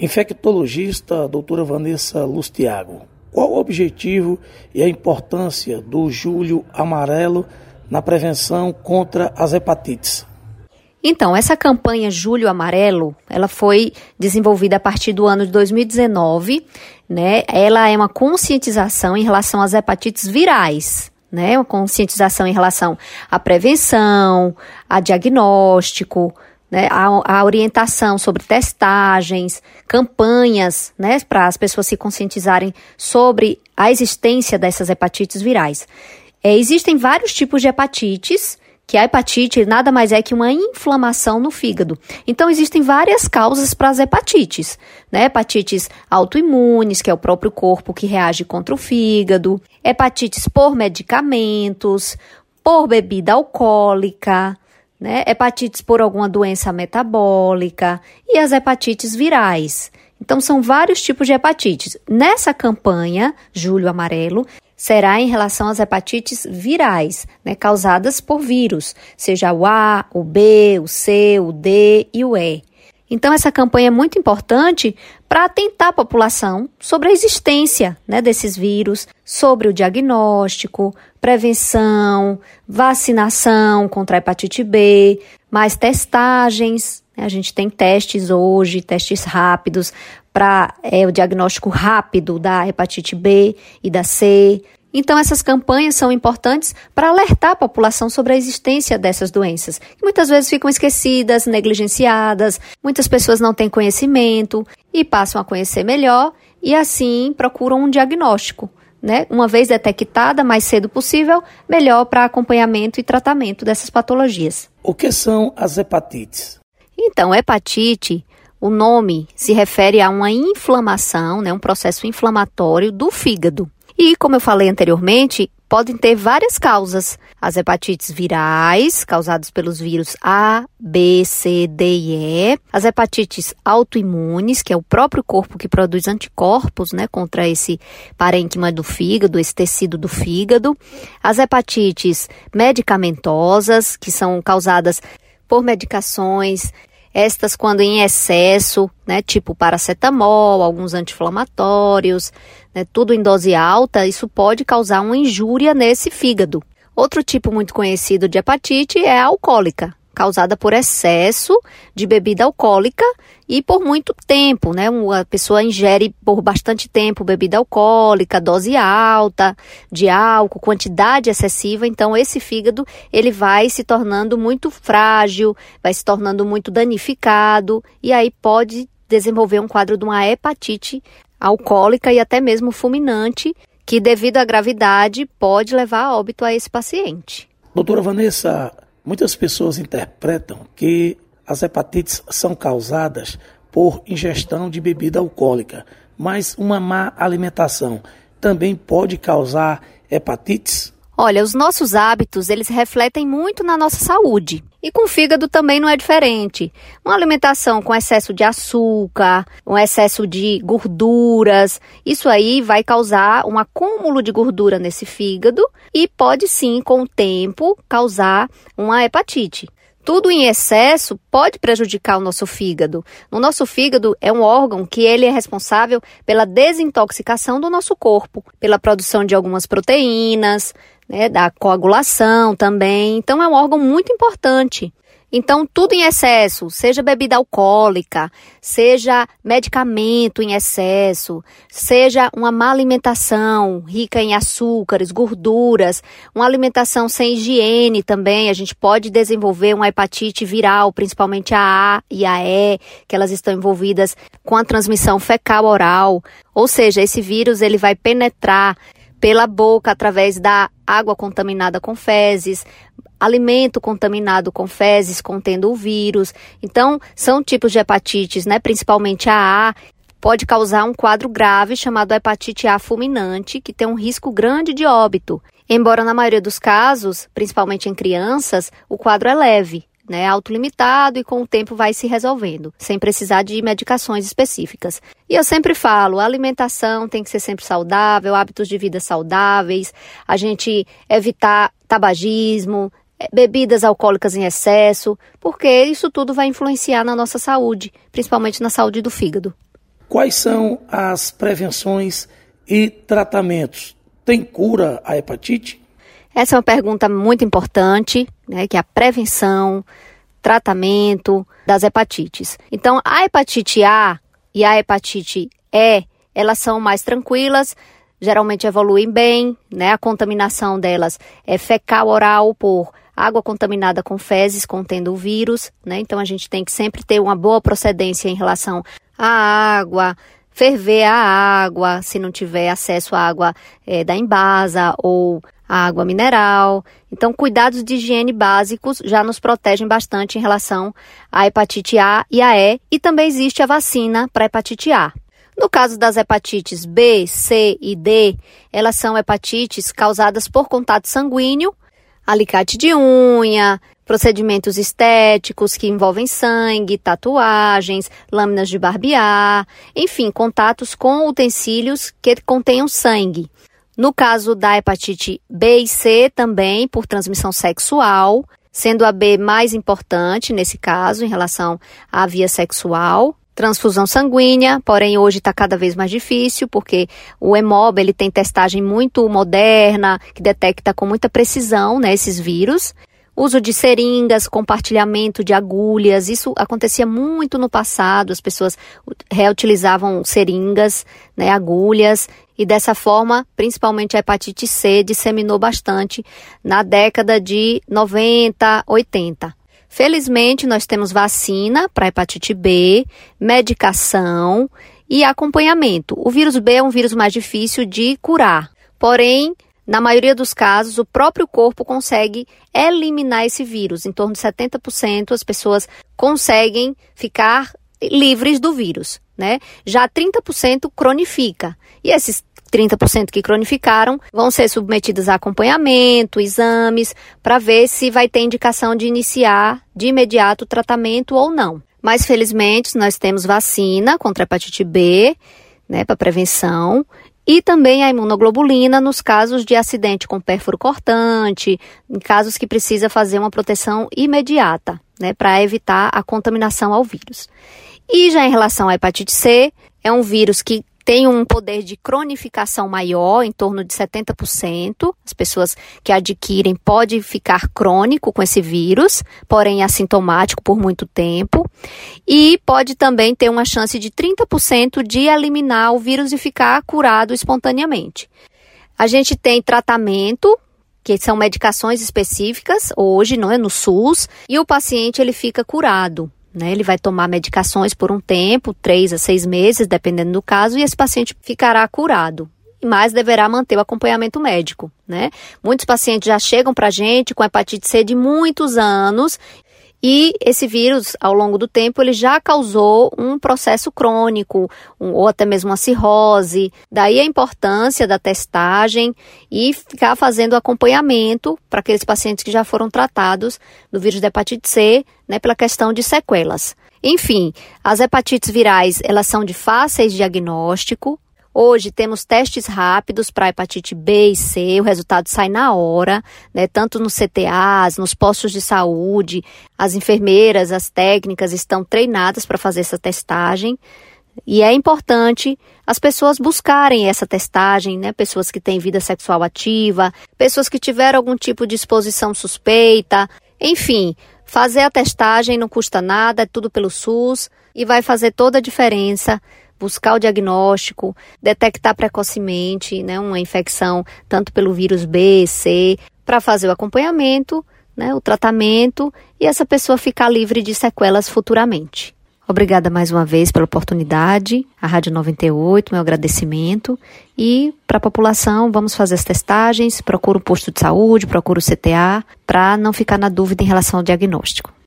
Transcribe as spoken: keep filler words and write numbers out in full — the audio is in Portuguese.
Infectologista doutora Vanessa Lustiago, qual o objetivo e a importância do Julho Amarelo na prevenção contra as hepatites? Então, essa campanha Julho Amarelo, ela foi desenvolvida a partir do ano de dois mil e dezenove, né? Ela é uma conscientização em relação às hepatites virais, né? Uma conscientização em relação à prevenção, a diagnóstico, né? a, a orientação sobre testagens, campanhas, né? Para as pessoas se conscientizarem sobre a existência dessas hepatites virais. É, existem vários tipos de hepatites, que a hepatite nada mais é que uma inflamação no fígado. Então, existem várias causas para as hepatites, né? Hepatites autoimunes, que é o próprio corpo que reage contra o fígado, hepatites por medicamentos, por bebida alcoólica, né? Hepatites por alguma doença metabólica e as hepatites virais. Então, são vários tipos de hepatites. Nessa campanha, Julho Amarelo, será em relação às hepatites virais, né, causadas por vírus, seja o A, o B, o C, o D e o E. Então, essa campanha é muito importante para atentar a população sobre a existência, né, desses vírus, sobre o diagnóstico, prevenção, vacinação contra a hepatite B, mais testagens. A gente tem testes hoje, testes rápidos para é, o diagnóstico rápido da hepatite B e da C. Então, essas campanhas são importantes para alertar a população sobre a existência dessas doenças, que muitas vezes ficam esquecidas, negligenciadas, muitas pessoas não têm conhecimento e passam a conhecer melhor e, assim, procuram um diagnóstico, né? Uma vez detectada, mais cedo possível, melhor para acompanhamento e tratamento dessas patologias. O que são as hepatites? Então, hepatite, o nome se refere a uma inflamação, né, um processo inflamatório do fígado. E, como eu falei anteriormente, podem ter várias causas. As hepatites virais, causadas pelos vírus A, B, C, D e E. As hepatites autoimunes, que é o próprio corpo que produz anticorpos, né, contra esse parênquima do fígado, esse tecido do fígado. As hepatites medicamentosas, que são causadas por medicações, estas quando em excesso, né, tipo paracetamol, alguns anti-inflamatórios, né, tudo em dose alta, isso pode causar uma injúria nesse fígado. Outro tipo muito conhecido de hepatite é a alcoólica, causada por excesso de bebida alcoólica e por muito tempo, né? A pessoa ingere por bastante tempo bebida alcoólica, dose alta de álcool, quantidade excessiva, então esse fígado ele vai se tornando muito frágil, vai se tornando muito danificado e aí pode desenvolver um quadro de uma hepatite alcoólica e até mesmo fulminante, que devido à gravidade pode levar a óbito a esse paciente. Doutora Vanessa, muitas pessoas interpretam que as hepatites são causadas por ingestão de bebida alcoólica, mas uma má alimentação também pode causar hepatites? Olha, os nossos hábitos, eles refletem muito na nossa saúde. E com o fígado também não é diferente. Uma alimentação com excesso de açúcar, um excesso de gorduras, isso aí vai causar um acúmulo de gordura nesse fígado e pode sim, com o tempo, causar uma hepatite. Tudo em excesso pode prejudicar o nosso fígado. O nosso fígado é um órgão que ele é responsável pela desintoxicação do nosso corpo, pela produção de algumas proteínas, né, da coagulação também. Então, é um órgão muito importante. Então, tudo em excesso, seja bebida alcoólica, seja medicamento em excesso, seja uma má alimentação rica em açúcares, gorduras, uma alimentação sem higiene também, a gente pode desenvolver uma hepatite viral, principalmente a A e a E, que elas estão envolvidas com a transmissão fecal-oral. Ou seja, esse vírus ele vai penetrar pela boca através da água contaminada com fezes, alimento contaminado com fezes contendo o vírus. Então, são tipos de hepatites, né? Principalmente a A, pode causar um quadro grave chamado hepatite A fulminante, que tem um risco grande de óbito. Embora na maioria dos casos, principalmente em crianças, o quadro é leve, né, autolimitado e com o tempo vai se resolvendo, sem precisar de medicações específicas. E eu sempre falo, a alimentação tem que ser sempre saudável, hábitos de vida saudáveis, a gente evitar tabagismo, bebidas alcoólicas em excesso, porque isso tudo vai influenciar na nossa saúde, principalmente na saúde do fígado. quais são as prevenções e tratamentos? Tem cura a hepatite? Essa é uma pergunta muito importante, né, que é a prevenção, tratamento das hepatites. Então, a hepatite A e a hepatite E, elas são mais tranquilas, geralmente evoluem bem, né? A contaminação delas é fecal oral por água contaminada com fezes contendo o vírus, né? Então, a gente tem que sempre ter uma boa procedência em relação à água, ferver a água, se não tiver acesso à água é, da Embasa ou a água mineral. Então, cuidados de higiene básicos já nos protegem bastante em relação à hepatite A e a E, e também existe a vacina para a hepatite A. No caso das hepatites B, C e D, elas são hepatites causadas por contato sanguíneo, alicate de unha, procedimentos estéticos que envolvem sangue, tatuagens, lâminas de barbear, enfim, contatos com utensílios que contenham sangue. No caso da hepatite B e C, também por transmissão sexual, sendo a B mais importante nesse caso em relação à via sexual. Transfusão sanguínea, porém hoje está cada vez mais difícil, porque o Hemob ele tem testagem muito moderna, que detecta com muita precisão, né, esses vírus. Uso de seringas, compartilhamento de agulhas, isso acontecia muito no passado, as pessoas reutilizavam seringas, né, agulhas, e dessa forma, principalmente a hepatite C disseminou bastante na década de noventa, oitenta. Felizmente, nós temos vacina para hepatite B, medicação e acompanhamento. O vírus B é um vírus mais difícil de curar, porém, na maioria dos casos, o próprio corpo consegue eliminar esse vírus. Em torno de setenta por cento as pessoas conseguem ficar livres do vírus, né? Já trinta por cento cronifica. E esses trinta por cento que cronificaram vão ser submetidos a acompanhamento, exames, para ver se vai ter indicação de iniciar de imediato o tratamento ou não. Mas, felizmente, nós temos vacina contra a hepatite B, né, para prevenção, e também a imunoglobulina nos casos de acidente com pérfuro cortante, em casos que precisa fazer uma proteção imediata, né, para evitar a contaminação ao vírus. E já em relação à hepatite C, é um vírus que tem um poder de cronificação maior, em torno de setenta por cento. As pessoas que adquirem podem ficar crônico com esse vírus, porém assintomático por muito tempo. E pode também ter uma chance de trinta por cento de eliminar o vírus e ficar curado espontaneamente. A gente tem tratamento, que são medicações específicas, hoje, não é, no SUS, e o paciente ele fica curado. Né, ele vai tomar medicações por um tempo, três a seis meses, dependendo do caso, e esse paciente ficará curado, mas deverá manter o acompanhamento médico. Né? Muitos pacientes já chegam para a gente com hepatite C de muitos anos, e esse vírus, ao longo do tempo, ele já causou um processo crônico, um, ou até mesmo uma cirrose. Daí a importância da testagem e ficar fazendo acompanhamento para aqueles pacientes que já foram tratados do vírus da hepatite C, né, pela questão de sequelas. Enfim, as hepatites virais, elas são de fáceis diagnóstico. Hoje temos testes rápidos para hepatite B e C, o resultado sai na hora, né, tanto nos C T As, nos postos de saúde, as enfermeiras, as técnicas estão treinadas para fazer essa testagem. E é importante as pessoas buscarem essa testagem, né, pessoas que têm vida sexual ativa, pessoas que tiveram algum tipo de exposição suspeita, enfim, fazer a testagem não custa nada, é tudo pelo SUS e vai fazer toda a diferença. Buscar o diagnóstico, detectar precocemente, né, uma infecção tanto pelo vírus B, C, para fazer o acompanhamento, né, o tratamento e essa pessoa ficar livre de sequelas futuramente. Obrigada mais uma vez pela oportunidade, a Rádio noventa e oito, meu agradecimento. E para a população, vamos fazer as testagens, procura o posto de saúde, procura o C T A, para não ficar na dúvida em relação ao diagnóstico.